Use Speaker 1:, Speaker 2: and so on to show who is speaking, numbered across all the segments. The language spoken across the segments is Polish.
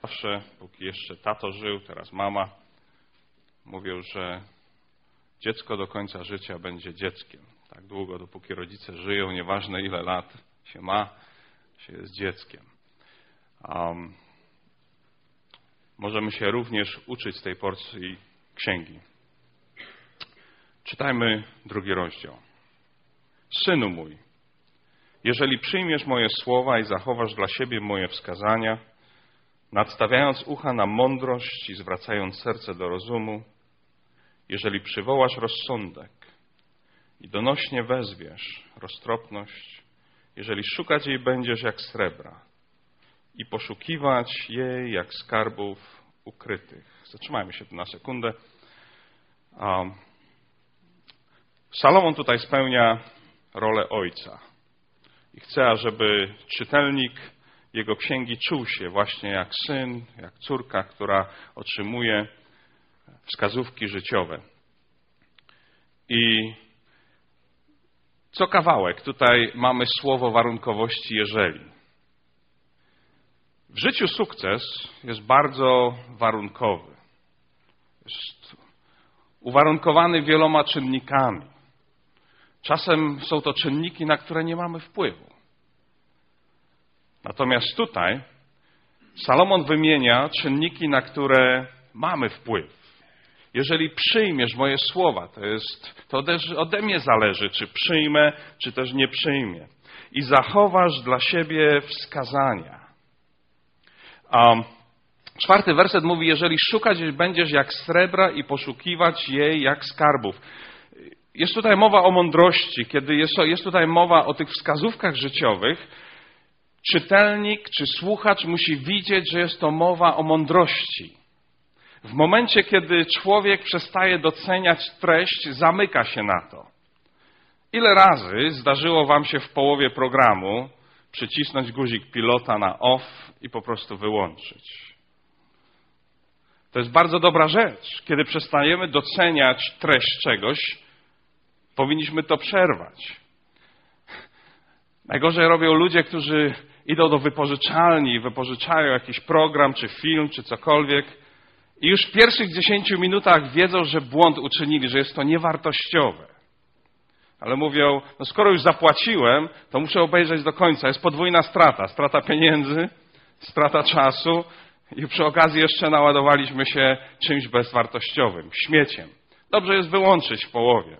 Speaker 1: Zawsze, póki jeszcze tato żył, teraz mama, mówią, że dziecko do końca życia będzie dzieckiem. Tak długo, dopóki rodzice żyją, nieważne ile lat się ma, się jest dzieckiem. Możemy się również uczyć tej porcji księgi. Czytajmy 2 rozdział. Synu mój, jeżeli przyjmiesz moje słowa i zachowasz dla siebie moje wskazania, nadstawiając ucha na mądrość i zwracając serce do rozumu, jeżeli przywołasz rozsądek i donośnie wezwiesz roztropność, jeżeli szukać jej będziesz jak srebra i poszukiwać jej jak skarbów ukrytych. Zatrzymajmy się tu na sekundę. Salomon tutaj spełnia rolę ojca i chce, ażeby czytelnik jego księgi czuł się właśnie jak syn, jak córka, która otrzymuje wskazówki życiowe. I co kawałek tutaj mamy słowo warunkowości jeżeli. W życiu sukces jest bardzo warunkowy. Jest uwarunkowany wieloma czynnikami. Czasem są to czynniki, na które nie mamy wpływu. Natomiast tutaj Salomon wymienia czynniki, na mamy wpływ. Jeżeli przyjmiesz moje słowa, to ode mnie zależy, czy przyjmę, czy też nie przyjmę. I zachowasz dla siebie wskazania. 4 werset mówi, jeżeli szukać będziesz jak srebra i poszukiwać jej jak skarbów. Jest tutaj mowa o mądrości, kiedy jest tutaj mowa o tych wskazówkach życiowych. Czytelnik czy słuchacz musi widzieć, że jest to mowa o mądrości. W momencie, kiedy człowiek przestaje doceniać treść, zamyka się na to. Ile razy zdarzyło wam się w połowie programu przycisnąć guzik pilota na off i po prostu wyłączyć? To jest bardzo dobra rzecz. Kiedy przestajemy doceniać treść czegoś, powinniśmy to przerwać. Najgorzej robią ludzie, którzy idą do wypożyczalni i wypożyczają jakiś program, czy film, czy cokolwiek i już w pierwszych 10 minutach wiedzą, że błąd uczynili, że jest to niewartościowe. Ale mówią, no skoro już zapłaciłem, to muszę obejrzeć do końca. Jest podwójna strata. Strata pieniędzy, strata czasu i przy okazji jeszcze naładowaliśmy się czymś bezwartościowym, śmieciem. Dobrze jest wyłączyć w połowie.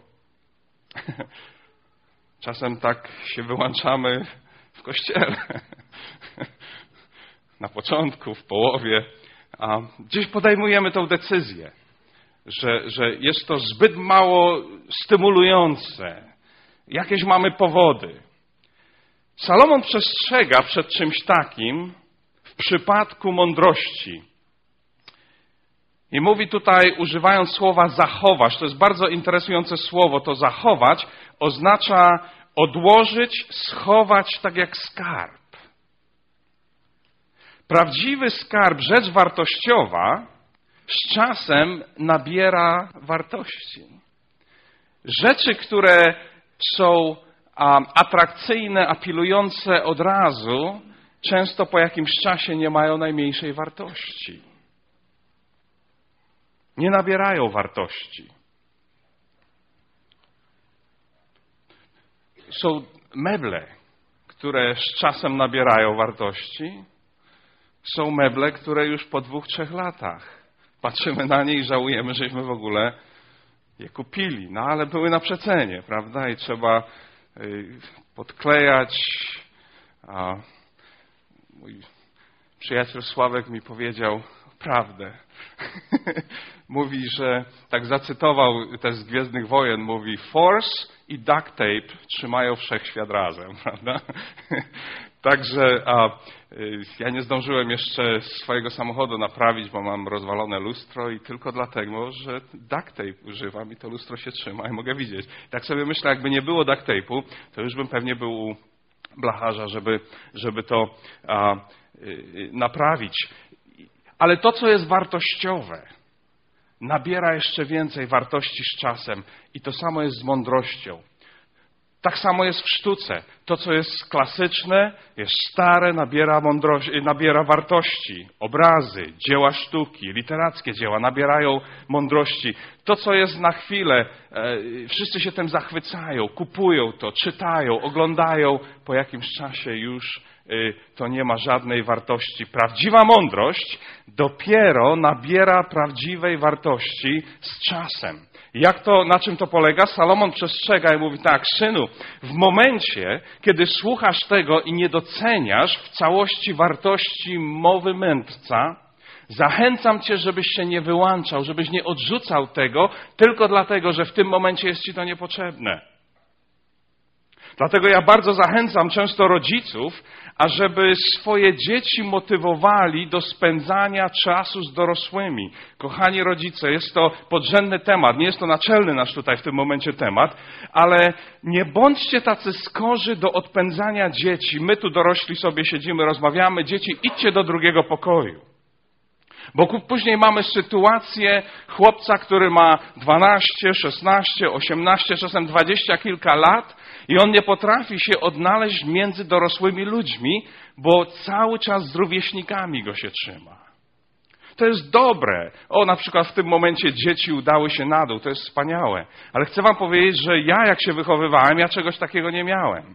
Speaker 1: Czasem tak się wyłączamy w kościele. Na początku, w połowie. A gdzieś podejmujemy tę decyzję, że jest to zbyt mało stymulujące. Jakieś mamy powody. Salomon przestrzega przed czymś takim w przypadku mądrości. I mówi tutaj, używając słowa zachować, to jest bardzo interesujące słowo, to zachować oznacza odłożyć, schować tak jak skarb. Prawdziwy skarb, rzecz wartościowa, z czasem nabiera wartości. Rzeczy, które są atrakcyjne, apelujące od razu, często po jakimś czasie nie mają najmniejszej wartości. Nie nabierają wartości. Są meble, które z czasem nabierają wartości. Są meble, które już po 2-3 latach patrzymy na nie i żałujemy, żeśmy w ogóle je kupili. No ale były na przecenie, prawda? I trzeba podklejać. Mój przyjaciel Sławek mi powiedział prawdę. Mówi, że tak zacytował też z Gwiezdnych Wojen, mówi force i duct tape trzymają wszechświat razem, prawda? Także ja nie zdążyłem jeszcze swojego samochodu naprawić, bo mam rozwalone lustro i tylko dlatego, że duct tape używam i to lustro się trzyma i mogę widzieć. Tak sobie myślę, jakby nie było duct tape'u, to już bym pewnie był u blacharza, żeby to naprawić. Ale to, co jest wartościowe, nabiera jeszcze więcej wartości z czasem i to samo jest z mądrością. Tak samo jest w sztuce. To, co jest klasyczne, jest stare, nabiera wartości. Obrazy, dzieła sztuki, literackie dzieła nabierają mądrości. To, co jest na chwilę, wszyscy się tym zachwycają, kupują to, czytają, oglądają. Po jakimś czasie już to nie ma żadnej wartości. Prawdziwa mądrość dopiero nabiera prawdziwej wartości z czasem. Na czym to polega? Salomon przestrzega i mówi tak: synu, w momencie, kiedy słuchasz tego i nie doceniasz w całości wartości mowy mędrca, zachęcam cię, żebyś się nie wyłączał, żebyś nie odrzucał tego tylko dlatego, że w tym momencie jest ci to niepotrzebne. Dlatego ja bardzo zachęcam często rodziców, ażeby swoje dzieci motywowali do spędzania czasu z dorosłymi. Kochani rodzice, jest to podrzędny temat, nie jest to naczelny nasz tutaj w tym momencie temat, ale nie bądźcie tacy skorzy do odpędzania dzieci. My tu dorośli sobie siedzimy, rozmawiamy, dzieci idźcie do drugiego pokoju. Bo później mamy sytuację chłopca, który ma 12, 16, 18, czasem 20 kilka lat i on nie potrafi się odnaleźć między dorosłymi ludźmi, bo cały czas z rówieśnikami go się trzyma. To jest dobre. Na przykład w tym momencie dzieci udały się na dół, to jest wspaniałe. Ale chcę wam powiedzieć, że jak się wychowywałem, ja czegoś takiego nie miałem.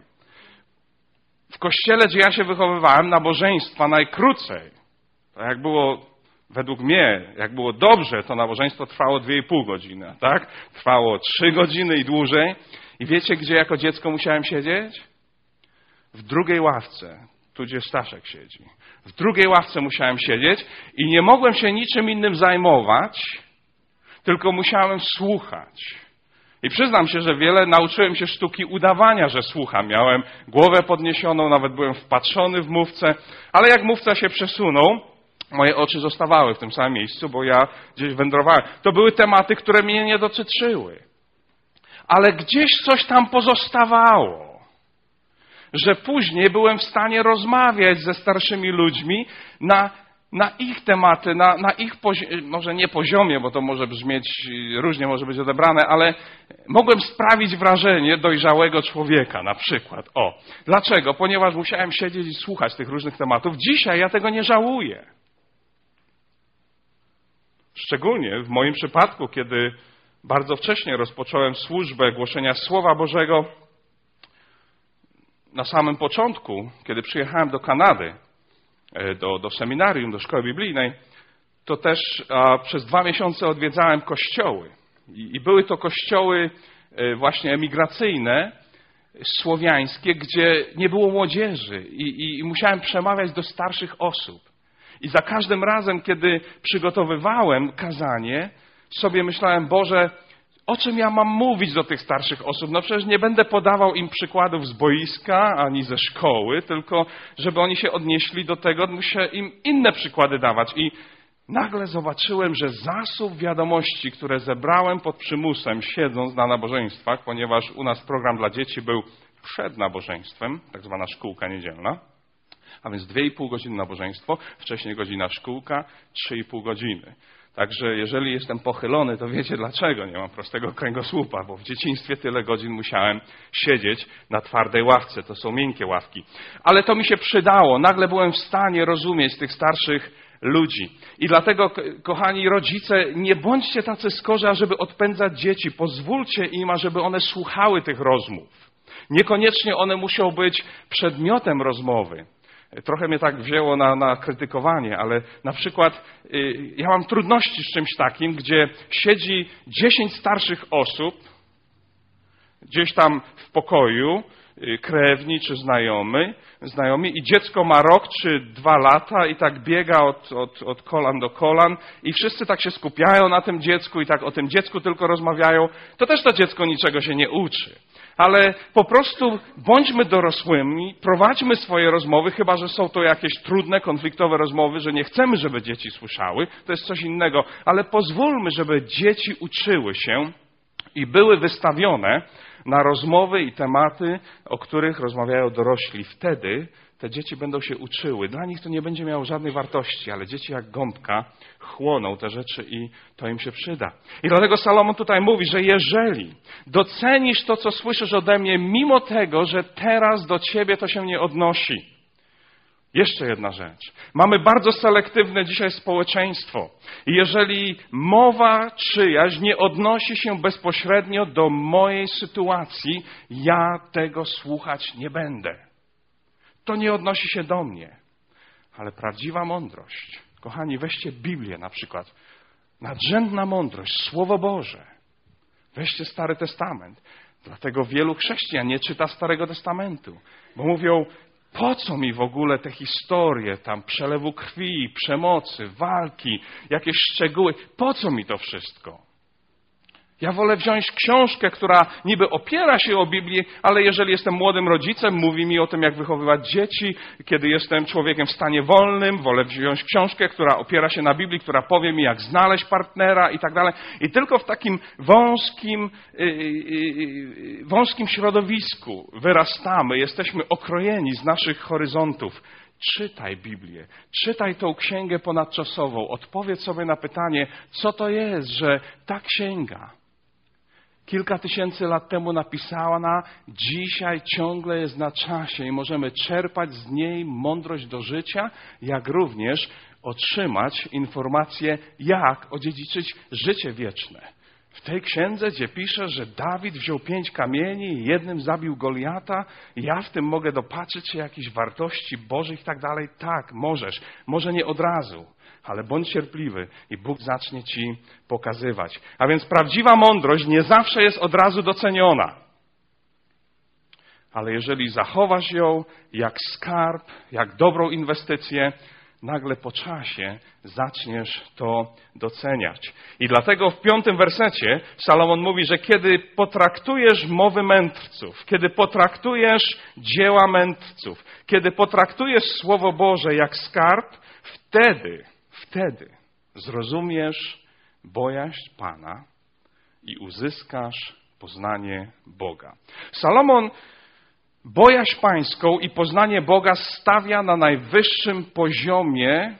Speaker 1: W kościele, gdzie ja się wychowywałem, nabożeństwa najkrócej, to jak było według mnie, jak było dobrze, to nabożeństwo trwało 2,5 godziny, tak? Trwało 3 godziny i dłużej. I wiecie, gdzie jako dziecko musiałem siedzieć? W drugiej ławce, tu gdzie Staszek siedzi. W drugiej ławce musiałem siedzieć i nie mogłem się niczym innym zajmować, tylko musiałem słuchać. I przyznam się, że nauczyłem się sztuki udawania, że słucham. Miałem głowę podniesioną, nawet byłem wpatrzony w mówcę, ale jak mówca się przesunął, moje oczy zostawały w tym samym miejscu, bo ja gdzieś wędrowałem. To były tematy, które mnie nie dotyczyły. Ale gdzieś coś tam pozostawało. Że później byłem w stanie rozmawiać ze starszymi ludźmi na ich tematy, na ich może nie poziomie, bo to może brzmieć, różnie może być odebrane, ale mogłem sprawić wrażenie dojrzałego człowieka na przykład. Dlaczego? Ponieważ musiałem siedzieć i słuchać tych różnych tematów. Dzisiaj ja tego nie żałuję. Szczególnie w moim przypadku, kiedy bardzo wcześnie rozpocząłem służbę głoszenia Słowa Bożego. Na samym początku, kiedy przyjechałem do Kanady, do seminarium, do szkoły biblijnej, to też przez 2 miesiące odwiedzałem kościoły. I były to kościoły właśnie emigracyjne, słowiańskie, gdzie nie było młodzieży i musiałem przemawiać do starszych osób. I za każdym razem, kiedy przygotowywałem kazanie, sobie myślałem: Boże, o czym ja mam mówić do tych starszych osób? No przecież nie będę podawał im przykładów z boiska ani ze szkoły, tylko żeby oni się odnieśli do tego, muszę im inne przykłady dawać. I nagle zobaczyłem, że zasób wiadomości, które zebrałem pod przymusem, siedząc na nabożeństwach, ponieważ u nas program dla dzieci był przed nabożeństwem, tak zwana szkółka niedzielna, a więc 2,5 godziny nabożeństwo, wcześniej godzina szkółka, 3,5 godziny. Także jeżeli jestem pochylony, to wiecie dlaczego. Nie mam prostego kręgosłupa, bo w dzieciństwie tyle godzin musiałem siedzieć na twardej ławce. To są miękkie ławki. Ale to mi się przydało. Nagle byłem w stanie rozumieć tych starszych ludzi. I dlatego, kochani rodzice, nie bądźcie tacy skorzy, ażeby odpędzać dzieci. Pozwólcie im, ażeby one słuchały tych rozmów. Niekoniecznie one muszą być przedmiotem rozmowy. Trochę mnie tak wzięło na krytykowanie, ale na przykład ja mam trudności z czymś takim, gdzie siedzi 10 starszych osób gdzieś tam w pokoju, krewni czy znajomi i dziecko ma rok czy 2 lata i tak biega od kolan do kolan i wszyscy tak się skupiają na tym dziecku i tak o tym dziecku tylko rozmawiają. To też to dziecko niczego się nie uczy. Ale po prostu bądźmy dorosłymi, prowadźmy swoje rozmowy, chyba że są to jakieś trudne, konfliktowe rozmowy, że nie chcemy, żeby dzieci słyszały, to jest coś innego, ale pozwólmy, żeby dzieci uczyły się i były wystawione na rozmowy i tematy, o których rozmawiają dorośli. Wtedy te dzieci będą się uczyły. Dla nich to nie będzie miało żadnej wartości, ale dzieci jak gąbka chłoną te rzeczy i to im się przyda. I dlatego Salomon tutaj mówi, że jeżeli docenisz to, co słyszysz ode mnie, mimo tego, że teraz do ciebie to się nie odnosi. Jeszcze jedna rzecz. Mamy bardzo selektywne dzisiaj społeczeństwo. I jeżeli mowa czyjaś nie odnosi się bezpośrednio do mojej sytuacji, ja tego słuchać nie będę. To nie odnosi się do mnie. Ale prawdziwa mądrość, kochani, weźcie Biblię na przykład. Nadrzędna mądrość, Słowo Boże. Weźcie Stary Testament. Dlatego wielu chrześcijan nie czyta Starego Testamentu. Bo mówią, po co mi w ogóle te historie tam przelewu krwi, przemocy, walki, jakieś szczegóły? Po co mi to wszystko? Ja wolę wziąć książkę, która niby opiera się o Biblii, ale jeżeli jestem młodym rodzicem, mówi mi o tym, jak wychowywać dzieci. Kiedy jestem człowiekiem w stanie wolnym, wolę wziąć książkę, która opiera się na Biblii, która powie mi, jak znaleźć partnera i tak dalej. I tylko w takim wąskim środowisku wyrastamy, jesteśmy okrojeni z naszych horyzontów. Czytaj Biblię, czytaj tą księgę ponadczasową, odpowiedz sobie na pytanie, co to jest, że ta księga kilka tysięcy lat temu napisana, dzisiaj ciągle jest na czasie i możemy czerpać z niej mądrość do życia, jak również otrzymać informacje, jak odziedziczyć życie wieczne. W tej księdze, gdzie pisze, że Dawid wziął 5 kamieni i jednym zabił Goliata, ja w tym mogę dopatrzyć się jakichś wartości Bożych i tak dalej. Tak, możesz. Może nie od razu, ale bądź cierpliwy i Bóg zacznie ci pokazywać. A więc prawdziwa mądrość nie zawsze jest od razu doceniona. Ale jeżeli zachowasz ją jak skarb, jak dobrą inwestycję, nagle po czasie zaczniesz to doceniać. I dlatego w 5. wersecie Salomon mówi, że kiedy potraktujesz mowy mędrców, kiedy potraktujesz dzieła mędrców, kiedy potraktujesz Słowo Boże jak skarb, wtedy zrozumiesz bojaźń Pana i uzyskasz poznanie Boga. Salomon bojaźń pańską i poznanie Boga stawia na najwyższym poziomie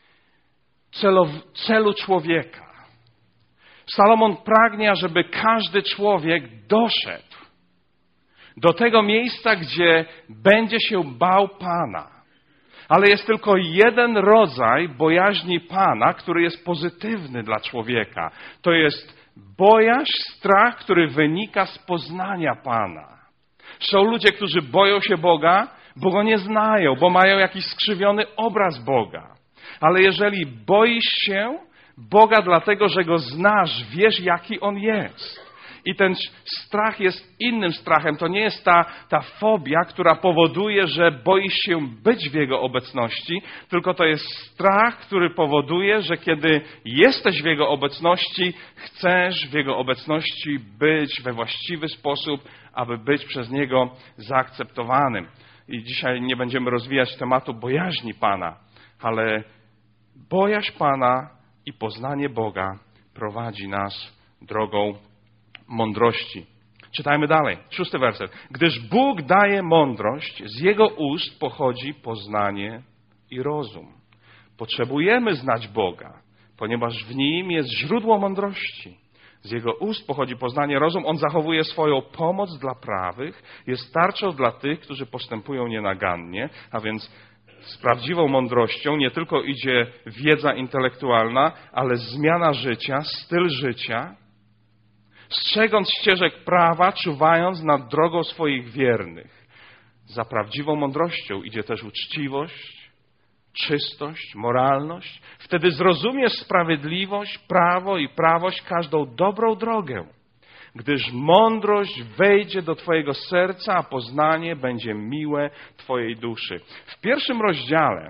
Speaker 1: celu człowieka. Salomon pragnie, żeby każdy człowiek doszedł do tego miejsca, gdzie będzie się bał Pana. Ale jest tylko jeden rodzaj bojaźni Pana, który jest pozytywny dla człowieka. To jest bojaźń, strach, który wynika z poznania Pana. Są ludzie, którzy boją się Boga, bo Go nie znają, bo mają jakiś skrzywiony obraz Boga. Ale jeżeli boisz się Boga dlatego, że Go znasz, wiesz, jaki On jest. I ten strach jest innym strachem. To nie jest ta fobia, która powoduje, że boisz się być w Jego obecności, tylko to jest strach, który powoduje, że kiedy jesteś w Jego obecności, chcesz w Jego obecności być we właściwy sposób, aby być przez Niego zaakceptowanym. I dzisiaj nie będziemy rozwijać tematu bojaźni Pana, ale bojaźń Pana i poznanie Boga prowadzi nas drogą mądrości. Czytajmy dalej. 6. werset. Gdyż Bóg daje mądrość, z Jego ust pochodzi poznanie i rozum. Potrzebujemy znać Boga, ponieważ w Nim jest źródło mądrości. Z Jego ust pochodzi poznanie, rozum. On zachowuje swoją pomoc dla prawych, jest tarczą dla tych, którzy postępują nienagannie, a więc z prawdziwą mądrością nie tylko idzie wiedza intelektualna, ale zmiana życia, styl życia, strzegąc ścieżek prawa, czuwając nad drogą swoich wiernych. Za prawdziwą mądrością idzie też uczciwość, czystość, moralność. Wtedy zrozumiesz sprawiedliwość, prawo i prawość, każdą dobrą drogę. Gdyż mądrość wejdzie do twojego serca, a poznanie będzie miłe twojej duszy. W 1. rozdziale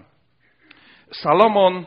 Speaker 1: Salomon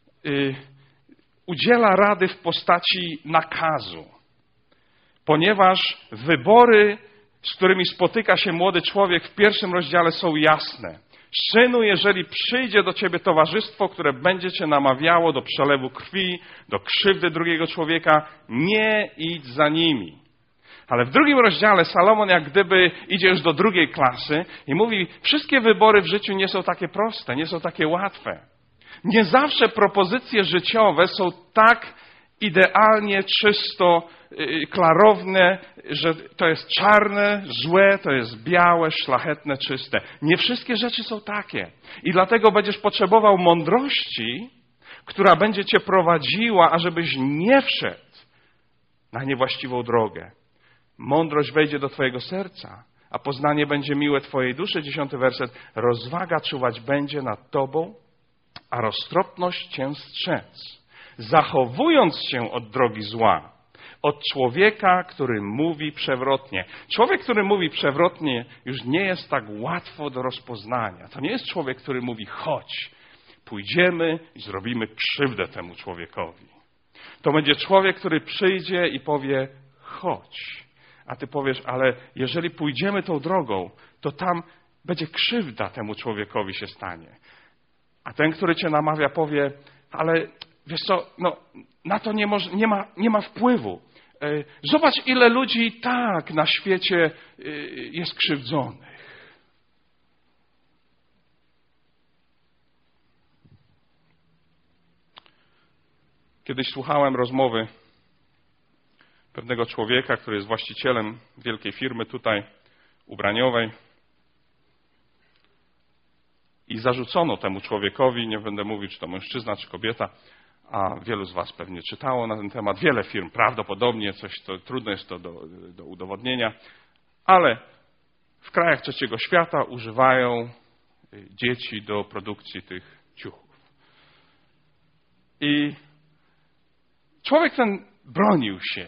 Speaker 1: udziela rady w postaci nakazu. Ponieważ wybory, z którymi spotyka się młody człowiek w 1. rozdziale są jasne. Synu, jeżeli przyjdzie do ciebie towarzystwo, które będzie cię namawiało do przelewu krwi, do krzywdy drugiego człowieka, nie idź za nimi. Ale w drugim rozdziale Salomon jak gdyby idzie już do drugiej klasy i mówi, wszystkie wybory w życiu nie są takie proste, nie są takie łatwe. Nie zawsze propozycje życiowe są tak idealnie, czysto, klarowne, że to jest czarne, złe, to jest białe, szlachetne, czyste. Nie wszystkie rzeczy są takie. I dlatego będziesz potrzebował mądrości, która będzie cię prowadziła, ażebyś nie wszedł na niewłaściwą drogę. Mądrość wejdzie do twojego serca, a poznanie będzie miłe twojej duszy. 10 werset. Rozwaga czuwać będzie nad tobą, a roztropność cię strzec, zachowując się od drogi zła, od człowieka, który mówi przewrotnie. Człowiek, który mówi przewrotnie, już nie jest tak łatwo do rozpoznania. To nie jest człowiek, który mówi, chodź, pójdziemy i zrobimy krzywdę temu człowiekowi. To będzie człowiek, który przyjdzie i powie, chodź. A ty powiesz, ale jeżeli pójdziemy tą drogą, to tam będzie krzywda temu człowiekowi się stanie. A ten, który cię namawia, powie, ale wiesz co, no, na to nie ma wpływu. Zobacz, ile ludzi tak na świecie jest krzywdzonych. Kiedyś słuchałem rozmowy pewnego człowieka, który jest właścicielem wielkiej firmy tutaj ubraniowej. I zarzucono temu człowiekowi, nie będę mówił, czy to mężczyzna, czy kobieta, a wielu z was pewnie czytało na ten temat. Wiele firm prawdopodobnie, trudno jest to do udowodnienia, ale w krajach trzeciego świata używają dzieci do produkcji tych ciuchów. I człowiek ten bronił się,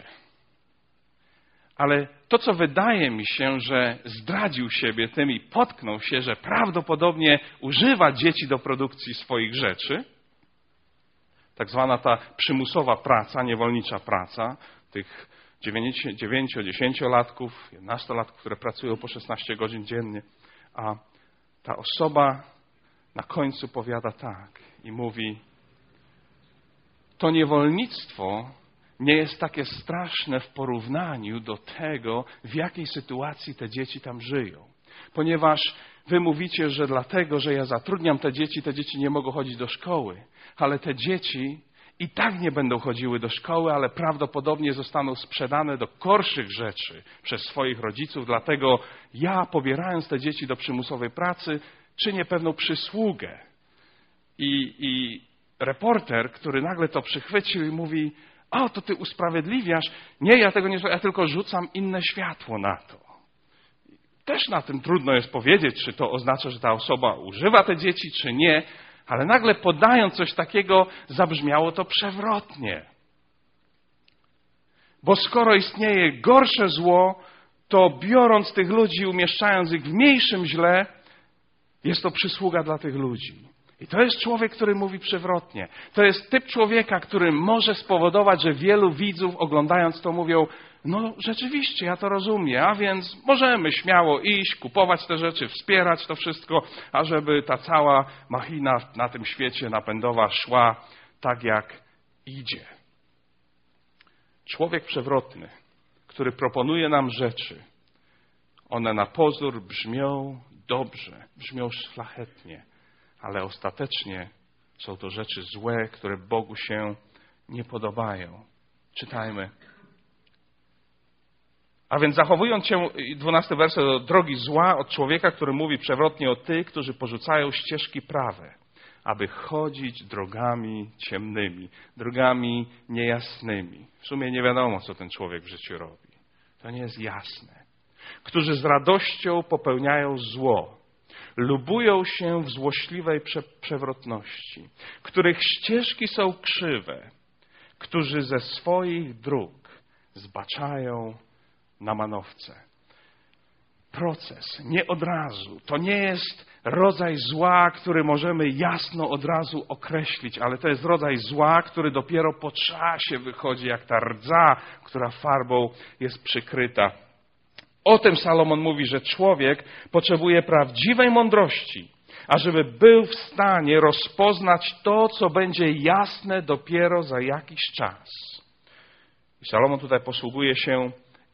Speaker 1: ale to, co wydaje mi się, że zdradził siebie tym i potknął się, że prawdopodobnie używa dzieci do produkcji swoich rzeczy, tak zwana ta przymusowa praca, niewolnicza praca, tych 9-10-latków, 11-latków, które pracują po 16 godzin dziennie, a ta osoba na końcu powiada tak i mówi, to niewolnictwo nie jest takie straszne w porównaniu do tego, w jakiej sytuacji te dzieci tam żyją. Ponieważ wy mówicie, że dlatego, że ja zatrudniam te dzieci nie mogą chodzić do szkoły. Ale te dzieci i tak nie będą chodziły do szkoły, ale prawdopodobnie zostaną sprzedane do gorszych rzeczy przez swoich rodziców. Dlatego ja, pobierając te dzieci do przymusowej pracy, czynię pewną przysługę. I reporter, który nagle to przychwycił i mówi, o, to ty usprawiedliwiasz. Nie, ja tego nie, ja tylko rzucam inne światło na to. Też na tym trudno jest powiedzieć, czy to oznacza, że ta osoba używa te dzieci, czy nie, ale nagle podając coś takiego, zabrzmiało to przewrotnie. Bo skoro istnieje gorsze zło, to biorąc tych ludzi i umieszczając ich w mniejszym źle, jest to przysługa dla tych ludzi. I to jest człowiek, który mówi przewrotnie. To jest typ człowieka, który może spowodować, że wielu widzów oglądając to mówią, no rzeczywiście, ja to rozumiem, a więc możemy śmiało iść, kupować te rzeczy, wspierać to wszystko, ażeby ta cała machina na tym świecie napędowa szła tak, jak idzie. Człowiek przewrotny, który proponuje nam rzeczy, one na pozór brzmią dobrze, brzmią szlachetnie, ale ostatecznie są to rzeczy złe, które Bogu się nie podobają. Czytajmy. A więc zachowując się, 12 werset, do drogi zła od człowieka, który mówi przewrotnie o tych, którzy porzucają ścieżki prawe, aby chodzić drogami ciemnymi, drogami niejasnymi. W sumie nie wiadomo, co ten człowiek w życiu robi. To nie jest jasne. Którzy z radością popełniają zło, lubują się w złośliwej przewrotności, których ścieżki są krzywe, którzy ze swoich dróg zbaczają na manowce. Proces, nie od razu. To nie jest rodzaj zła, który możemy jasno od razu określić, ale to jest rodzaj zła, który dopiero po czasie wychodzi, jak ta rdza, która farbą jest przykryta. O tym Salomon mówi, że człowiek potrzebuje prawdziwej mądrości, ażeby był w stanie rozpoznać to, co będzie jasne dopiero za jakiś czas. I Salomon tutaj posługuje się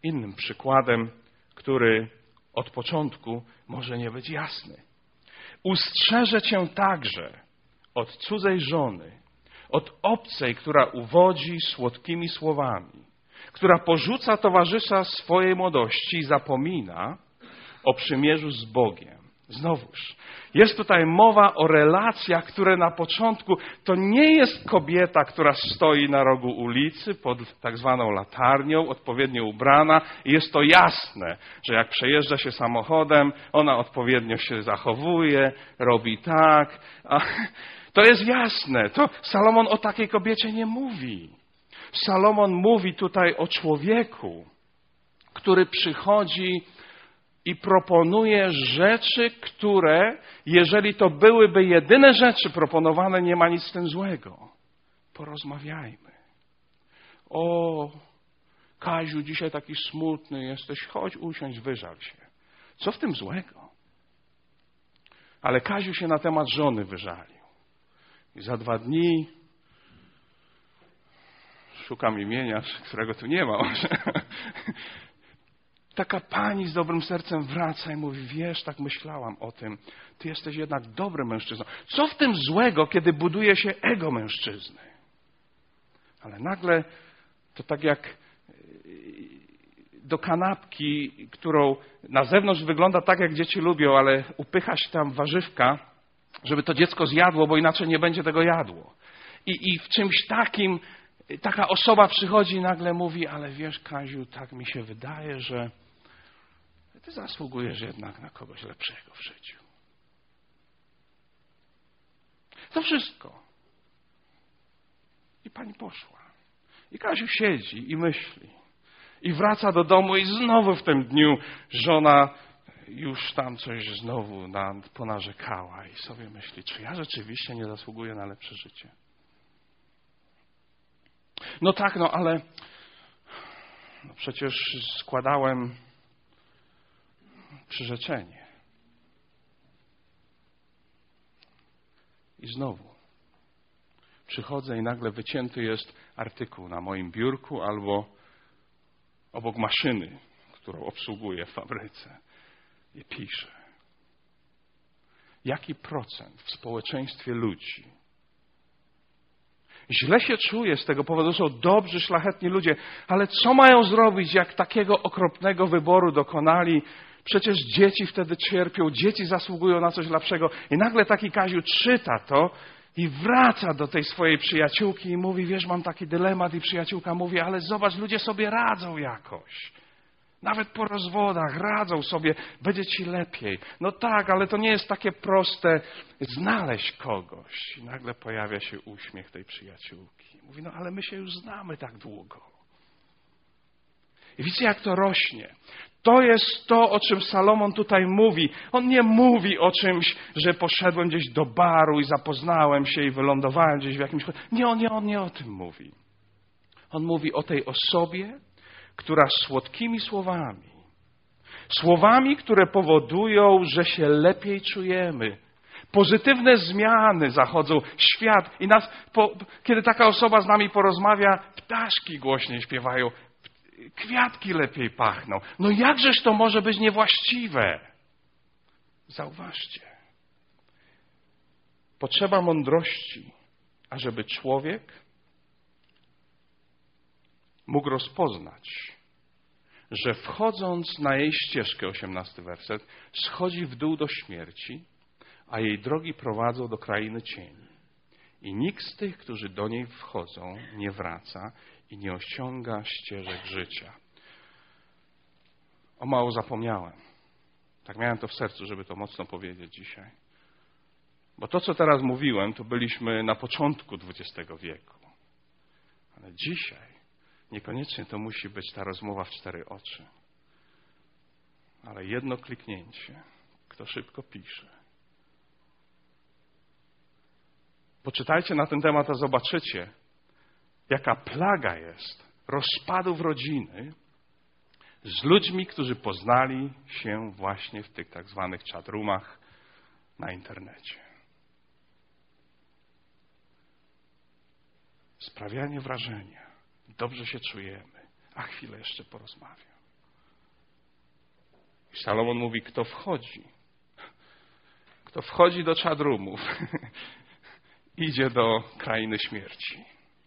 Speaker 1: innym przykładem, który od początku może nie być jasny. Ustrzeże cię także od cudzej żony, od obcej, która uwodzi słodkimi słowami, która porzuca towarzysza swojej młodości i zapomina o przymierzu z Bogiem. Znowuż, jest tutaj mowa o relacjach, które na początku to nie jest kobieta, która stoi na rogu ulicy pod tak zwaną latarnią, odpowiednio ubrana i jest to jasne, że jak przejeżdża się samochodem, ona odpowiednio się zachowuje, robi tak. To jest jasne. To Salomon o takiej kobiecie nie mówi. Salomon mówi tutaj o człowieku, który przychodzi i proponuje rzeczy, które, jeżeli to byłyby jedyne rzeczy proponowane, nie ma nic z tym złego. Porozmawiajmy. O, Kaziu, dzisiaj taki smutny jesteś, chodź usiądź, wyżal się. Co w tym złego? Ale Kaziu się na temat żony wyżalił. I za 2 dni szukam imienia, którego tu nie ma. Taka pani z dobrym sercem wraca i mówi, wiesz, tak myślałam o tym, ty jesteś jednak dobrym mężczyzną. Co w tym złego, kiedy buduje się ego mężczyzny? Ale nagle to tak jak do kanapki, którą na zewnątrz wygląda tak, jak dzieci lubią, ale upycha się tam warzywka, żeby to dziecko zjadło, bo inaczej nie będzie tego jadło. I w czymś takim taka osoba przychodzi i nagle mówi, ale wiesz, Kaziu, tak mi się wydaje, że ty zasługujesz jednak na kogoś lepszego w życiu. To wszystko. I pani poszła. I Kaziu siedzi i myśli. I wraca do domu i znowu w tym dniu żona już tam coś znowu ponarzekała i sobie myśli, czy ja rzeczywiście nie zasługuję na lepsze życie. No tak, ale przecież składałem przyrzeczenie. I znowu przychodzę i nagle wycięty jest artykuł na moim biurku albo obok maszyny, którą obsługuję w fabryce. I piszę. Jaki procent w społeczeństwie ludzi źle się czuje z tego powodu, są dobrzy, szlachetni ludzie, ale co mają zrobić, jak takiego okropnego wyboru dokonali? Przecież dzieci wtedy cierpią, dzieci zasługują na coś lepszego. I nagle taki Kaziu czyta to i wraca do tej swojej przyjaciółki i mówi, wiesz, mam taki dylemat i przyjaciółka mówi, ale zobacz, ludzie sobie radzą jakoś. Nawet po rozwodach radzą sobie, będzie ci lepiej. No tak, ale to nie jest takie proste znaleźć kogoś. I nagle pojawia się uśmiech tej przyjaciółki. Mówi, no ale my się już znamy tak długo. I widzicie, jak to rośnie. To jest to, o czym Salomon tutaj mówi. On nie mówi o czymś, że poszedłem gdzieś do baru i zapoznałem się i wylądowałem gdzieś w jakimś... Nie, on nie o tym mówi. On mówi o tej osobie, która słodkimi słowami, które powodują, że się lepiej czujemy. Pozytywne zmiany zachodzą, świat i nas, kiedy taka osoba z nami porozmawia, ptaszki głośniej śpiewają, kwiatki lepiej pachną. No jakżeż to może być niewłaściwe? Zauważcie. Potrzeba mądrości, ażeby człowiek mógł rozpoznać, że wchodząc na jej ścieżkę, 18 werset, schodzi w dół do śmierci, a jej drogi prowadzą do krainy cieni. I nikt z tych, którzy do niej wchodzą, nie wraca i nie osiąga ścieżek życia. O mało zapomniałem. Tak miałem to w sercu, żeby to mocno powiedzieć dzisiaj. Bo to, co teraz mówiłem, to byliśmy na początku XX wieku. Ale dzisiaj niekoniecznie to musi być ta rozmowa w 4 oczy. Ale jedno kliknięcie. Kto szybko pisze. Poczytajcie na ten temat, a zobaczycie, jaka plaga jest rozpadów rodziny z ludźmi, którzy poznali się właśnie w tych tak zwanych chatroomach na internecie. Sprawianie wrażenia. Dobrze się czujemy, a chwilę jeszcze porozmawiam. I Salomon mówi, kto wchodzi do czadrumów, idzie do krainy śmierci.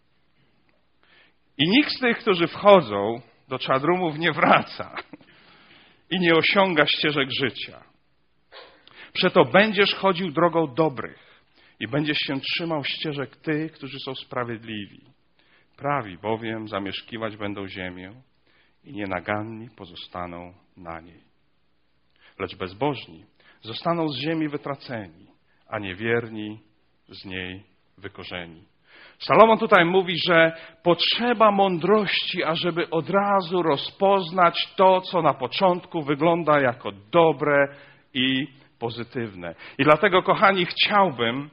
Speaker 1: I nikt z tych, którzy wchodzą do czadrumów, nie wraca i nie osiąga ścieżek życia. Przeto będziesz chodził drogą dobrych i będziesz się trzymał ścieżek tych, którzy są sprawiedliwi. Prawi bowiem zamieszkiwać będą ziemię i nienaganni pozostaną na niej. Lecz bezbożni zostaną z ziemi wytraceni, a niewierni z niej wykorzeni. Salomon tutaj mówi, że potrzeba mądrości, ażeby od razu rozpoznać to, co na początku wygląda jako dobre i pozytywne. I dlatego, kochani, chciałbym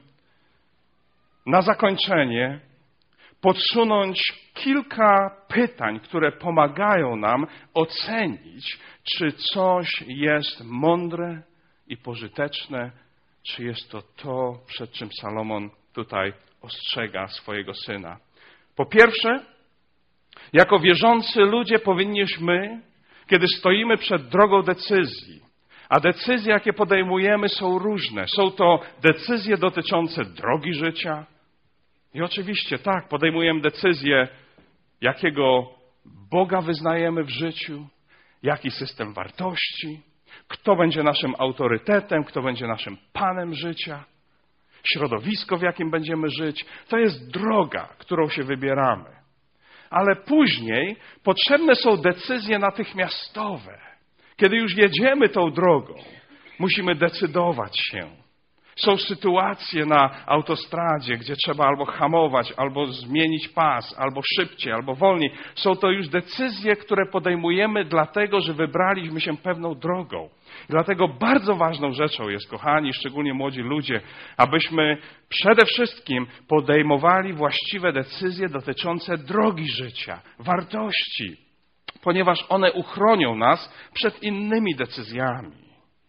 Speaker 1: na zakończenie podsunąć kilka pytań, które pomagają nam ocenić, czy coś jest mądre i pożyteczne, czy jest to, przed czym Salomon tutaj ostrzega swojego syna. Po pierwsze, jako wierzący ludzie powinniśmy, kiedy stoimy przed drogą decyzji, a decyzje, jakie podejmujemy, są różne. Są to decyzje dotyczące drogi życia. I oczywiście tak, podejmujemy decyzję, jakiego Boga wyznajemy w życiu, jaki system wartości, kto będzie naszym autorytetem, kto będzie naszym panem życia, środowisko, w jakim będziemy żyć. To jest droga, którą się wybieramy. Ale później potrzebne są decyzje natychmiastowe. Kiedy już jedziemy tą drogą, musimy decydować się. Są sytuacje na autostradzie, gdzie trzeba albo hamować, albo zmienić pas, albo szybciej, albo wolniej. Są to już decyzje, które podejmujemy dlatego, że wybraliśmy się pewną drogą. Dlatego bardzo ważną rzeczą jest, kochani, szczególnie młodzi ludzie, abyśmy przede wszystkim podejmowali właściwe decyzje dotyczące drogi życia, wartości, ponieważ one uchronią nas przed innymi decyzjami.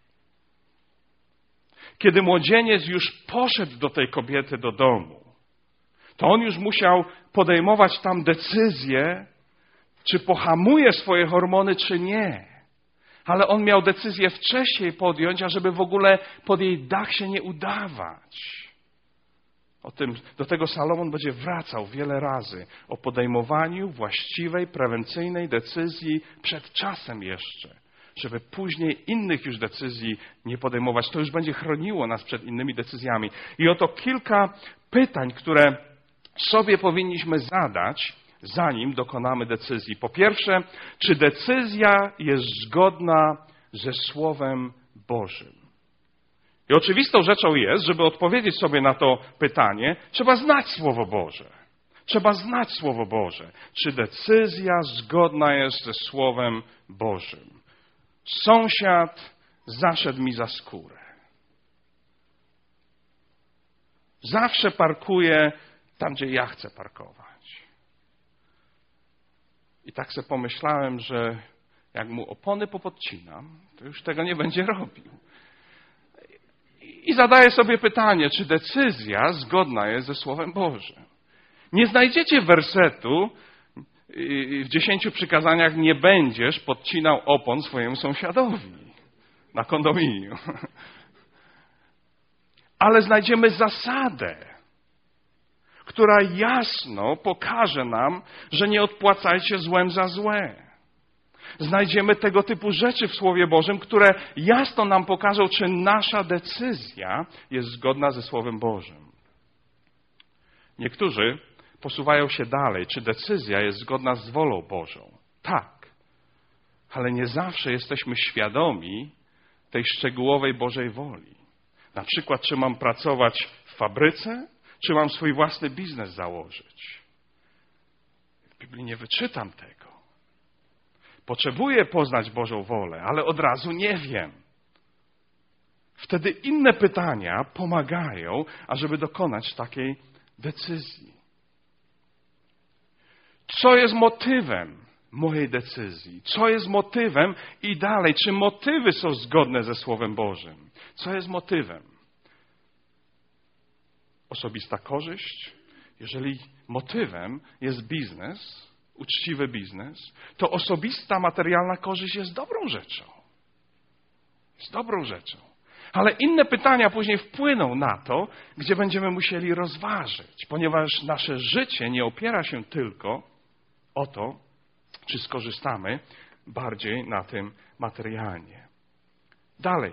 Speaker 1: Kiedy młodzieniec już poszedł do tej kobiety do domu, to on już musiał podejmować tam decyzję, czy pohamuje swoje hormony, czy nie. Ale on miał decyzję wcześniej podjąć, ażeby w ogóle pod jej dach się nie udawać. Do tego Salomon będzie wracał wiele razy, o podejmowaniu właściwej, prewencyjnej decyzji przed czasem jeszcze, żeby później innych już decyzji nie podejmować. To już będzie chroniło nas przed innymi decyzjami. I oto kilka pytań, które sobie powinniśmy zadać, zanim dokonamy decyzji. Po pierwsze, czy decyzja jest zgodna ze Słowem Bożym? I oczywistą rzeczą jest, żeby odpowiedzieć sobie na to pytanie, trzeba znać Słowo Boże. Trzeba znać Słowo Boże. Czy decyzja zgodna jest ze Słowem Bożym? Sąsiad zaszedł mi za skórę. Zawsze parkuje tam, gdzie ja chcę parkować. I tak sobie pomyślałem, że jak mu opony popodcinam, to już tego nie będzie robił. I zadaję sobie pytanie, czy decyzja zgodna jest ze Słowem Bożym. Nie znajdziecie wersetu w 10 przykazaniach: nie będziesz podcinał opon swojemu sąsiadowi na kondominium. Ale znajdziemy zasadę, która jasno pokaże nam, że nie odpłacajcie złem za złe. Znajdziemy tego typu rzeczy w Słowie Bożym, które jasno nam pokażą, czy nasza decyzja jest zgodna ze Słowem Bożym. Niektórzy posuwają się dalej, czy decyzja jest zgodna z wolą Bożą. Tak, ale nie zawsze jesteśmy świadomi tej szczegółowej Bożej woli. Na przykład, czy mam pracować w fabryce, czy mam swój własny biznes założyć. W Biblii nie wyczytam tego. Potrzebuję poznać Bożą wolę, ale od razu nie wiem. Wtedy inne pytania pomagają, ażeby dokonać takiej decyzji. Co jest motywem mojej decyzji? Co jest motywem i dalej? Czy motywy są zgodne ze Słowem Bożym? Co jest motywem? Osobista korzyść? Jeżeli motywem jest biznes, uczciwy biznes, to osobista materialna korzyść jest dobrą rzeczą. Jest dobrą rzeczą. Ale inne pytania później wpłyną na to, gdzie będziemy musieli rozważyć, ponieważ nasze życie nie opiera się tylko o to, czy skorzystamy bardziej na tym materialnie. Dalej.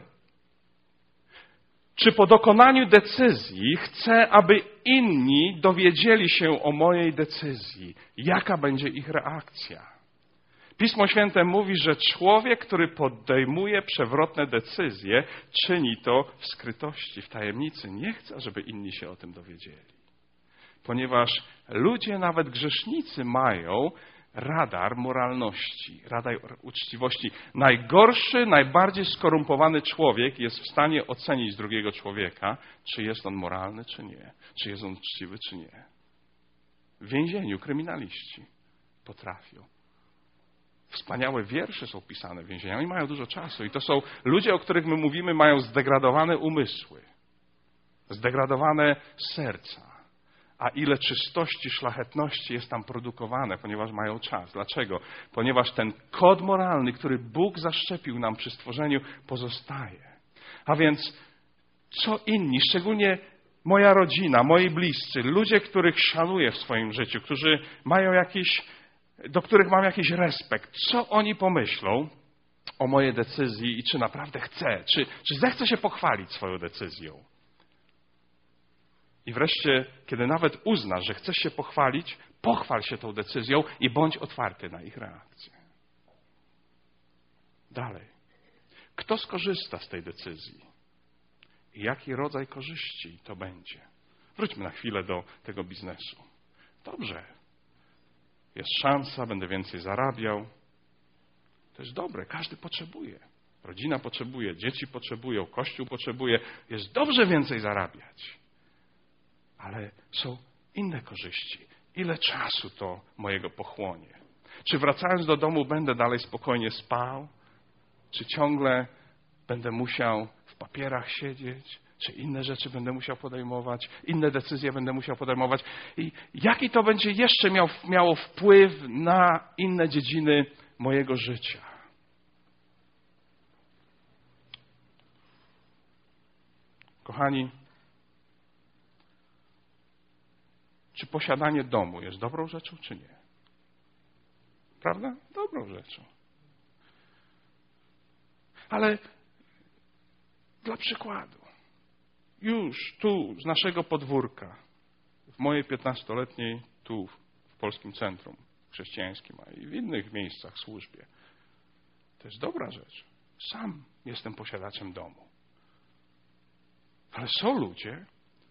Speaker 1: Czy po dokonaniu decyzji chcę, aby inni dowiedzieli się o mojej decyzji? Jaka będzie ich reakcja? Pismo Święte mówi, że człowiek, który podejmuje przewrotne decyzje, czyni to w skrytości, w tajemnicy. Nie chce, żeby inni się o tym dowiedzieli. Ponieważ ludzie, nawet grzesznicy, mają radar moralności, radar uczciwości. Najgorszy, najbardziej skorumpowany człowiek jest w stanie ocenić drugiego człowieka, czy jest on moralny, czy nie, czy jest on uczciwy, czy nie. W więzieniu kryminaliści potrafią. Wspaniałe wiersze są pisane w więzieniu. Oni mają dużo czasu i to są ludzie, o których my mówimy, mają zdegradowane umysły, zdegradowane serca. A ile czystości, szlachetności jest tam produkowane, ponieważ mają czas. Dlaczego? Ponieważ ten kod moralny, który Bóg zaszczepił nam przy stworzeniu, pozostaje. A więc co inni, szczególnie moja rodzina, moi bliscy, ludzie, których szanuję w swoim życiu, którzy mają do których mam jakiś respekt, co oni pomyślą o mojej decyzji i czy naprawdę chcę, czy zechcę się pochwalić swoją decyzją. I wreszcie, kiedy nawet uznasz, że chcesz się pochwalić, pochwal się tą decyzją i bądź otwarty na ich reakcję. Dalej. Kto skorzysta z tej decyzji? I jaki rodzaj korzyści to będzie? Wróćmy na chwilę do tego biznesu. Dobrze. Jest szansa, będę więcej zarabiał. To jest dobre, każdy potrzebuje. Rodzina potrzebuje, dzieci potrzebują, Kościół potrzebuje. Jest dobrze więcej zarabiać. Ale są inne korzyści. Ile czasu to mojego pochłonie? Czy wracając do domu będę dalej spokojnie spał? Czy ciągle będę musiał w papierach siedzieć? Czy inne rzeczy będę musiał podejmować? Inne decyzje będę musiał podejmować? I jaki to będzie jeszcze miało wpływ na inne dziedziny mojego życia? Kochani, czy posiadanie domu jest dobrą rzeczą, czy nie? Prawda? Dobrą rzeczą. Ale dla przykładu, już tu, z naszego podwórka, w mojej 15-letniej, tu w Polskim Centrum Chrześcijańskim, a i w innych miejscach w służbie, to jest dobra rzecz. Sam jestem posiadaczem domu. Ale są ludzie,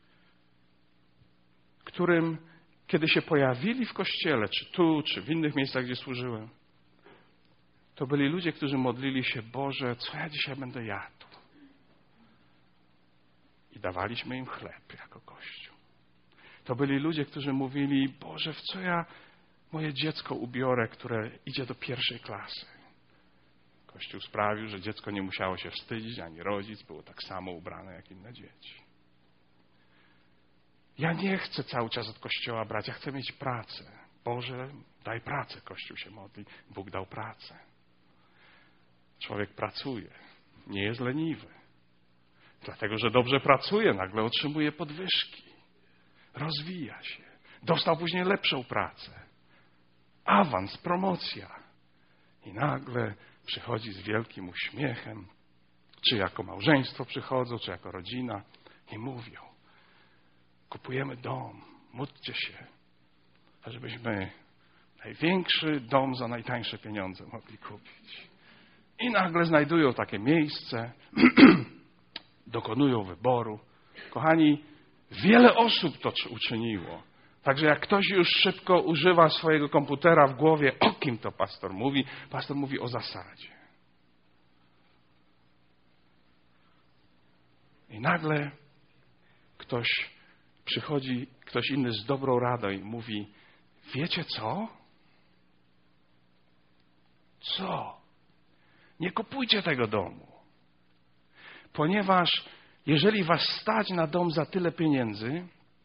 Speaker 1: którym, kiedy się pojawili w kościele, czy tu, czy w innych miejscach, gdzie służyłem, to byli ludzie, którzy modlili się: Boże, co ja dzisiaj będę jadł? I dawaliśmy im chleb jako Kościół. To byli ludzie, którzy mówili: Boże, w co ja moje dziecko ubiorę, które idzie do 1. klasy? Kościół sprawił, że dziecko nie musiało się wstydzić, ani rodzic, było tak samo ubrane jak inne dzieci. Ja nie chcę cały czas od Kościoła brać, ja chcę mieć pracę. Boże, daj pracę, Kościół się modli. Bóg dał pracę. Człowiek pracuje, nie jest leniwy. Dlatego, że dobrze pracuje, nagle otrzymuje podwyżki. Rozwija się. Dostał później lepszą pracę. Awans, promocja. I nagle przychodzi z wielkim uśmiechem, czy jako małżeństwo przychodzą, czy jako rodzina i mówią: kupujemy dom, módlcie się, żebyśmy największy dom za najtańsze pieniądze mogli kupić. I nagle znajdują takie miejsce, dokonują wyboru. Kochani, wiele osób to uczyniło. Także jak ktoś już szybko używa swojego komputera w głowie, o kim to pastor mówi? Pastor mówi o zasadzie. I nagle przychodzi ktoś inny z dobrą radą i mówi: wiecie co? Co? Nie kupujcie tego domu. Ponieważ jeżeli was stać na dom za tyle pieniędzy,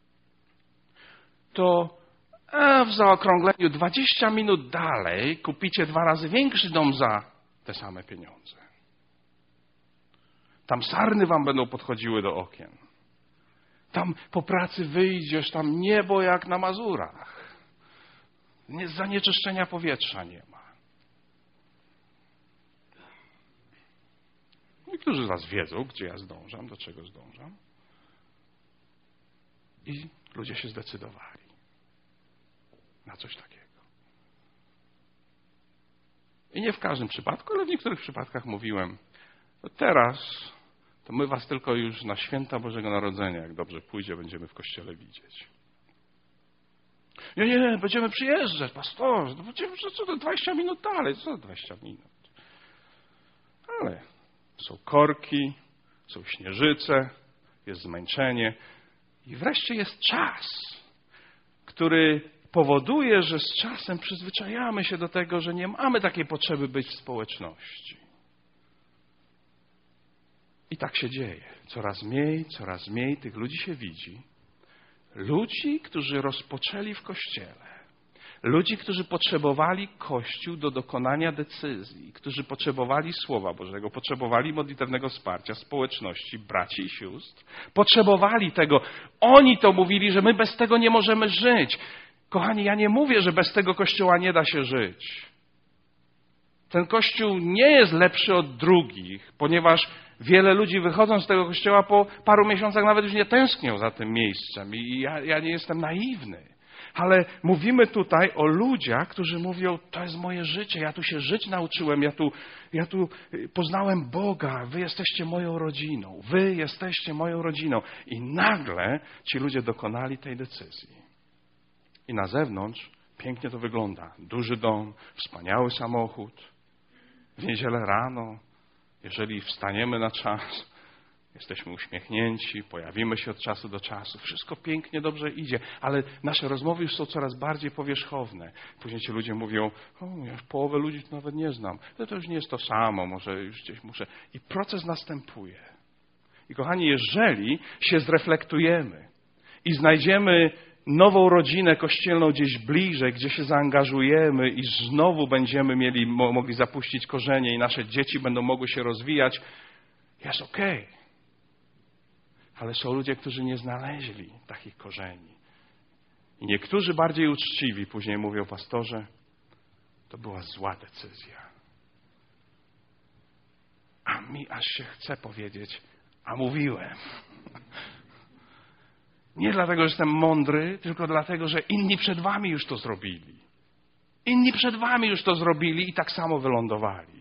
Speaker 1: to w zaokrągleniu 20 minut dalej kupicie 2 razy większy dom za te same pieniądze. Tam sarny wam będą podchodziły do okien. Tam po pracy wyjdziesz, tam niebo jak na Mazurach. Zanieczyszczenia powietrza nie ma. Niektórzy z was wiedzą, gdzie ja zdążam, do czego zdążam. I ludzie się zdecydowali na coś takiego. I nie w każdym przypadku, ale w niektórych przypadkach mówiłem, to teraz to my was tylko już na święta Bożego Narodzenia, jak dobrze pójdzie, będziemy w kościele widzieć. Nie, będziemy przyjeżdżać, pastorze, co to 20 minut dalej, co 20 minut. Ale są korki, są śnieżyce, jest zmęczenie i wreszcie jest czas, który powoduje, że z czasem przyzwyczajamy się do tego, że nie mamy takiej potrzeby być w społeczności. I tak się dzieje. Coraz mniej tych ludzi się widzi. Ludzi, którzy rozpoczęli w Kościele. Ludzi, którzy potrzebowali Kościół do dokonania decyzji, którzy potrzebowali Słowa Bożego, potrzebowali modlitewnego wsparcia, społeczności, braci i sióstr. Potrzebowali tego. Oni to mówili, że my bez tego nie możemy żyć. Kochani, ja nie mówię, że bez tego Kościoła nie da się żyć. Ten Kościół nie jest lepszy od drugich, ponieważ wiele ludzi wychodząc z tego Kościoła po paru miesiącach nawet już nie tęsknią za tym miejscem. I ja nie jestem naiwny. Ale mówimy tutaj o ludziach, którzy mówią, to jest moje życie, ja tu się żyć nauczyłem, ja tu poznałem Boga, wy jesteście moją rodziną, wy jesteście moją rodziną. I nagle ci ludzie dokonali tej decyzji. I na zewnątrz pięknie to wygląda. Duży dom, wspaniały samochód. W niedzielę rano, jeżeli wstaniemy na czas, jesteśmy uśmiechnięci, pojawimy się od czasu do czasu. Wszystko pięknie, dobrze idzie, ale nasze rozmowy już są coraz bardziej powierzchowne. Później ci ludzie mówią, ja już połowę ludzi nawet nie znam. To już nie jest to samo, może już gdzieś muszę. I proces następuje. I kochani, jeżeli się zreflektujemy i znajdziemy nową rodzinę kościelną gdzieś bliżej, gdzie się zaangażujemy i znowu będziemy mogli zapuścić korzenie i nasze dzieci będą mogły się rozwijać, jest okej. Ale są ludzie, którzy nie znaleźli takich korzeni. I niektórzy bardziej uczciwi później mówią, pastorze, to była zła decyzja. A mi aż się chce powiedzieć, a mówiłem. Nie dlatego, że jestem mądry, tylko dlatego, że inni przed wami już to zrobili. Inni przed wami już to zrobili i tak samo wylądowali.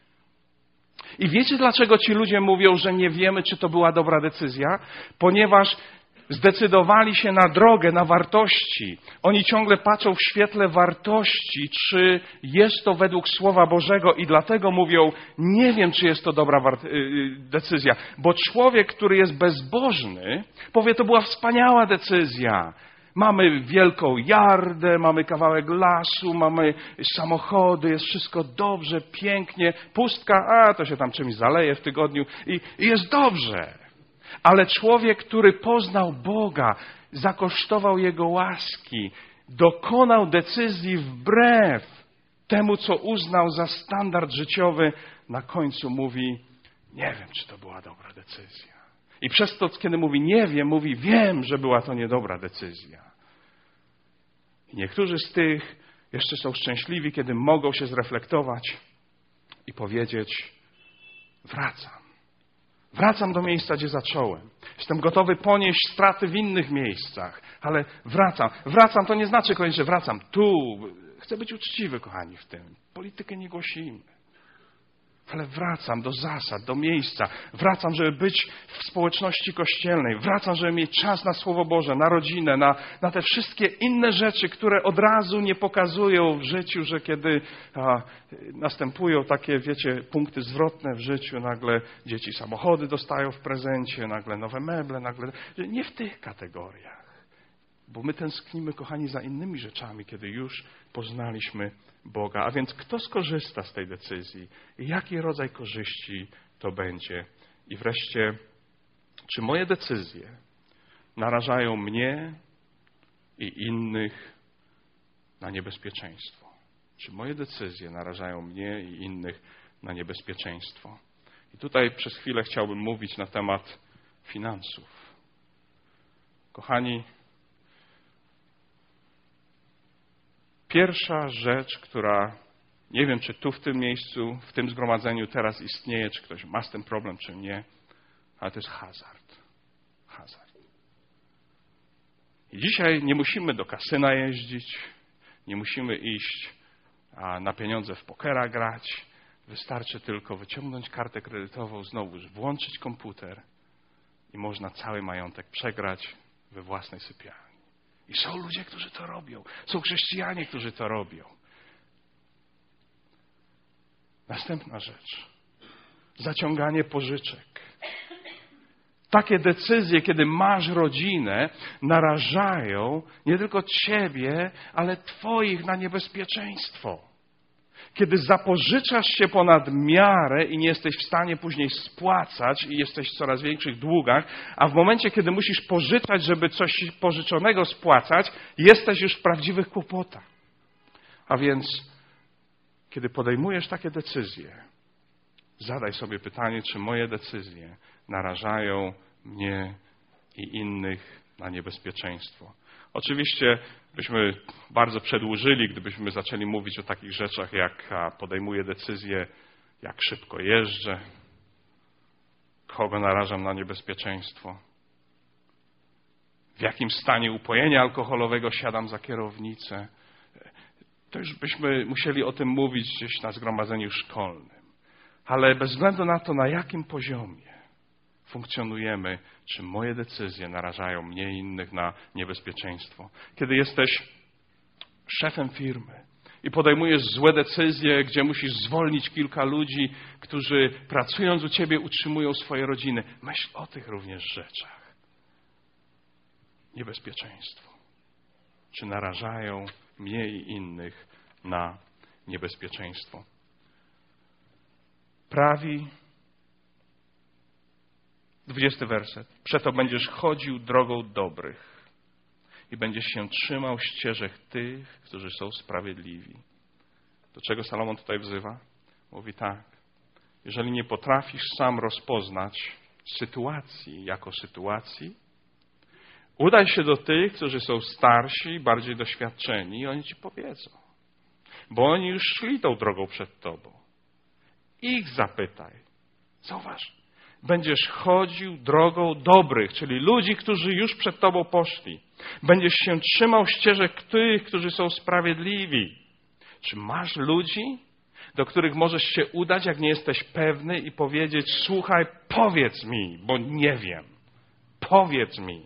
Speaker 1: I wiecie, dlaczego ci ludzie mówią, że nie wiemy, czy to była dobra decyzja? Ponieważ zdecydowali się na drogę, na wartości. Oni ciągle patrzą w świetle wartości, czy jest to według Słowa Bożego i dlatego mówią, nie wiem, czy jest to dobra decyzja. Bo człowiek, który jest bezbożny, powie, to była wspaniała decyzja. Mamy wielką jardę, mamy kawałek lasu, mamy samochody, jest wszystko dobrze, pięknie, pustka, to się tam czymś zaleje w tygodniu i jest dobrze. Ale człowiek, który poznał Boga, zakosztował Jego łaski, dokonał decyzji wbrew temu, co uznał za standard życiowy, na końcu mówi, nie wiem, czy to była dobra decyzja. I przez to, kiedy mówi nie wiem, mówi wiem, że była to niedobra decyzja. I niektórzy z tych jeszcze są szczęśliwi, kiedy mogą się zreflektować i powiedzieć wracam. Wracam do miejsca, gdzie zacząłem. Jestem gotowy ponieść straty w innych miejscach, ale wracam. Wracam to nie znaczy koniecznie, że wracam tu. Chcę być uczciwy, kochani, w tym. Politykę nie głosimy. Ale wracam do zasad, do miejsca. Wracam, żeby być w społeczności kościelnej. Wracam, żeby mieć czas na Słowo Boże, na rodzinę, na te wszystkie inne rzeczy, które od razu nie pokazują w życiu, że kiedy następują takie, wiecie, punkty zwrotne w życiu, nagle dzieci samochody dostają w prezencie, nagle nowe meble, że nie w tych kategoriach. Bo my tęsknimy, kochani, za innymi rzeczami, kiedy już poznaliśmy Boga. A więc kto skorzysta z tej decyzji? I jaki rodzaj korzyści to będzie? I wreszcie, czy moje decyzje narażają mnie i innych na niebezpieczeństwo? Czy moje decyzje narażają mnie i innych na niebezpieczeństwo? I tutaj przez chwilę chciałbym mówić na temat finansów. Kochani, pierwsza rzecz, która, nie wiem, czy tu w tym miejscu, w tym zgromadzeniu teraz istnieje, czy ktoś ma z tym problem, czy nie, ale to jest hazard. Hazard. I dzisiaj nie musimy do kasyna jeździć, nie musimy iść na pieniądze w pokera grać. Wystarczy tylko wyciągnąć kartę kredytową, znowu włączyć komputer i można cały majątek przegrać we własnej sypialni. I są ludzie, którzy to robią. Są chrześcijanie, którzy to robią. Następna rzecz. Zaciąganie pożyczek. Takie decyzje, kiedy masz rodzinę, narażają nie tylko ciebie, ale twoich na niebezpieczeństwo. Kiedy zapożyczasz się ponad miarę i nie jesteś w stanie później spłacać i jesteś w coraz większych długach, a w momencie, kiedy musisz pożyczać, żeby coś pożyczonego spłacać, jesteś już w prawdziwych kłopotach. A więc, kiedy podejmujesz takie decyzje, zadaj sobie pytanie, czy moje decyzje narażają mnie i innych na niebezpieczeństwo. Oczywiście byśmy bardzo przedłużyli, gdybyśmy zaczęli mówić o takich rzeczach, jak podejmuję decyzję, jak szybko jeżdżę, kogo narażam na niebezpieczeństwo, w jakim stanie upojenia alkoholowego siadam za kierownicę. To już byśmy musieli o tym mówić gdzieś na zgromadzeniu szkolnym. Ale bez względu na to, na jakim poziomie funkcjonujemy, czy moje decyzje narażają mnie i innych na niebezpieczeństwo. Kiedy jesteś szefem firmy i podejmujesz złe decyzje, gdzie musisz zwolnić kilka ludzi, którzy pracując u ciebie utrzymują swoje rodziny. Myśl o tych również rzeczach. Niebezpieczeństwo. Czy narażają mnie i innych na niebezpieczeństwo. Prawi 20 werset. Przeto będziesz chodził drogą dobrych i będziesz się trzymał ścieżek tych, którzy są sprawiedliwi. Do czego Salomon tutaj wzywa? Mówi tak. Jeżeli nie potrafisz sam rozpoznać sytuacji jako sytuacji, udaj się do tych, którzy są starsi, bardziej doświadczeni i oni ci powiedzą. Bo oni już szli tą drogą przed tobą. Ich zapytaj. Zauważ. Będziesz chodził drogą dobrych, czyli ludzi, którzy już przed tobą poszli. Będziesz się trzymał ścieżek tych, którzy są sprawiedliwi. Czy masz ludzi, do których możesz się udać, jak nie jesteś pewny i powiedzieć, słuchaj, powiedz mi, bo nie wiem. Powiedz mi.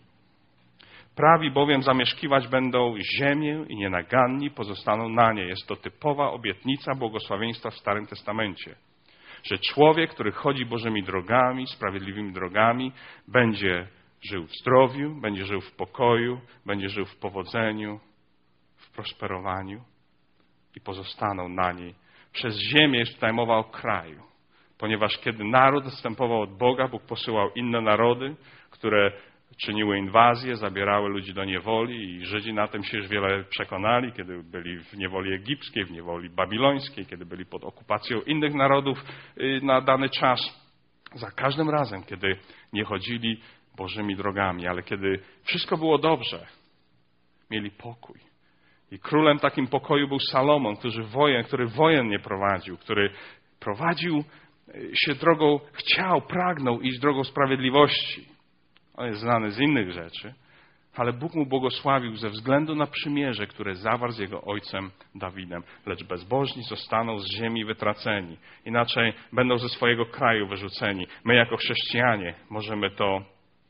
Speaker 1: Prawi bowiem zamieszkiwać będą ziemię i nienaganni pozostaną na niej. Jest to typowa obietnica błogosławieństwa w Starym Testamencie. Że człowiek, który chodzi Bożymi drogami, sprawiedliwymi drogami, będzie żył w zdrowiu, będzie żył w pokoju, będzie żył w powodzeniu, w prosperowaniu i pozostaną na niej. Przez ziemię jest tutaj mowa o kraju, ponieważ kiedy naród odstępował od Boga, Bóg posyłał inne narody, które czyniły inwazje, zabierały ludzi do niewoli i Żydzi na tym się już wiele przekonali, kiedy byli w niewoli egipskiej, w niewoli babilońskiej, kiedy byli pod okupacją innych narodów na dany czas. Za każdym razem, kiedy nie chodzili Bożymi drogami, ale kiedy wszystko było dobrze, mieli pokój. I królem takim pokoju był Salomon, który wojen nie prowadził, który prowadził się drogą, pragnął iść drogą sprawiedliwości. On jest znany z innych rzeczy, ale Bóg mu błogosławił ze względu na przymierze, które zawarł z jego ojcem Dawidem. Lecz bezbożni zostaną z ziemi wytraceni. Inaczej będą ze swojego kraju wyrzuceni. My jako chrześcijanie możemy to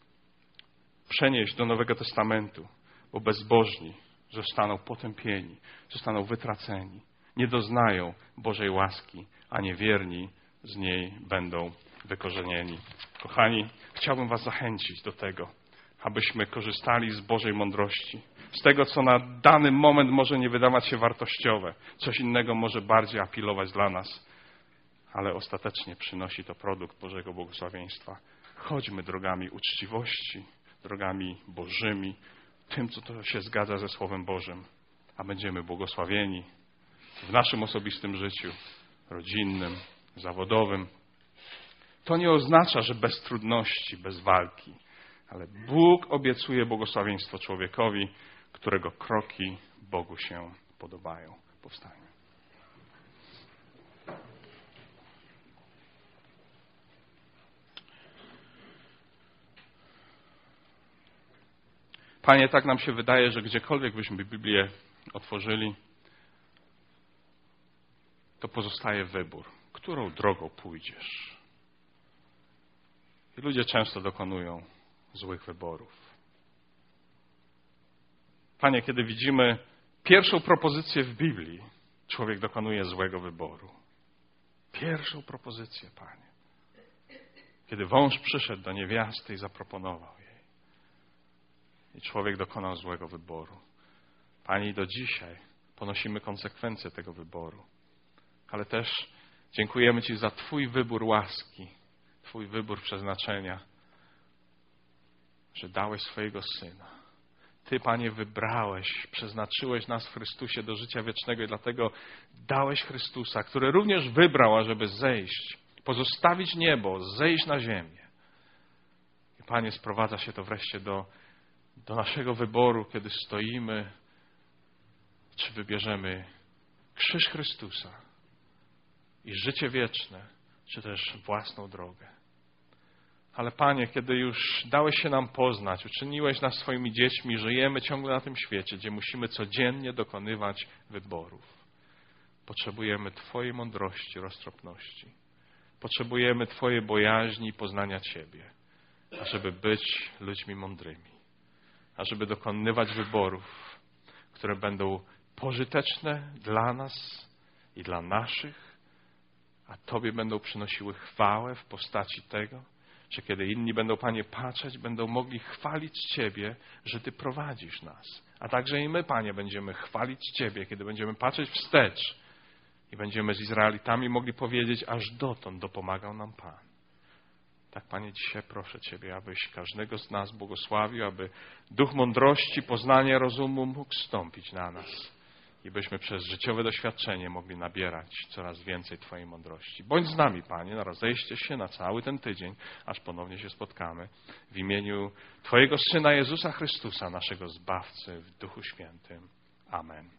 Speaker 1: przenieść do Nowego Testamentu, bo bezbożni zostaną potępieni, zostaną wytraceni. Nie doznają Bożej łaski, a niewierni z niej będą wykorzenieni. Kochani, chciałbym was zachęcić do tego, abyśmy korzystali z Bożej mądrości. Z tego, co na dany moment może nie wydawać się wartościowe. Coś innego może bardziej apelować dla nas. Ale ostatecznie przynosi to produkt Bożego błogosławieństwa. Chodźmy drogami uczciwości, drogami Bożymi, tym, co to się zgadza ze Słowem Bożym. A będziemy błogosławieni w naszym osobistym życiu, rodzinnym, zawodowym, To nie oznacza, że bez trudności, bez walki, ale Bóg obiecuje błogosławieństwo człowiekowi, którego kroki Bogu się podobają. Powstańmy. Panie, tak nam się wydaje, że gdziekolwiek byśmy Biblię otworzyli, to pozostaje wybór, którą drogą pójdziesz. I ludzie często dokonują złych wyborów. Panie, kiedy widzimy pierwszą propozycję w Biblii, człowiek dokonuje złego wyboru. Pierwszą propozycję, Panie. Kiedy wąż przyszedł do niewiasty i zaproponował jej. I człowiek dokonał złego wyboru. Panie, i do dzisiaj ponosimy konsekwencje tego wyboru. Ale też dziękujemy Ci za Twój wybór łaski, Twój wybór przeznaczenia, że dałeś swojego Syna. Ty, Panie, wybrałeś, przeznaczyłeś nas w Chrystusie do życia wiecznego i dlatego dałeś Chrystusa, który również wybrał, ażeby zejść, pozostawić niebo, zejść na ziemię. I, Panie, sprowadza się to wreszcie do naszego wyboru, kiedy stoimy, czy wybierzemy krzyż Chrystusa i życie wieczne, czy też własną drogę. Ale Panie, kiedy już dałeś się nam poznać, uczyniłeś nas swoimi dziećmi, żyjemy ciągle na tym świecie, gdzie musimy codziennie dokonywać wyborów. Potrzebujemy Twojej mądrości, roztropności. Potrzebujemy Twojej bojaźni i poznania Ciebie, ażeby być ludźmi mądrymi, ażeby dokonywać wyborów, które będą pożyteczne dla nas i dla naszych, a Tobie będą przynosiły chwałę w postaci tego, że kiedy inni będą, Panie, patrzeć, będą mogli chwalić Ciebie, że Ty prowadzisz nas. A także i my, Panie, będziemy chwalić Ciebie, kiedy będziemy patrzeć wstecz i będziemy z Izraelitami mogli powiedzieć, aż dotąd dopomagał nam Pan. Tak, Panie, dzisiaj proszę Ciebie, abyś każdego z nas błogosławił, aby duch mądrości, poznania, rozumu mógł stąpić na nas i byśmy przez życiowe doświadczenie mogli nabierać coraz więcej Twojej mądrości. Bądź z nami, Panie, na rozejście się na cały ten tydzień, aż ponownie się spotkamy. W imieniu Twojego Syna Jezusa Chrystusa, naszego Zbawcy, w Duchu Świętym. Amen.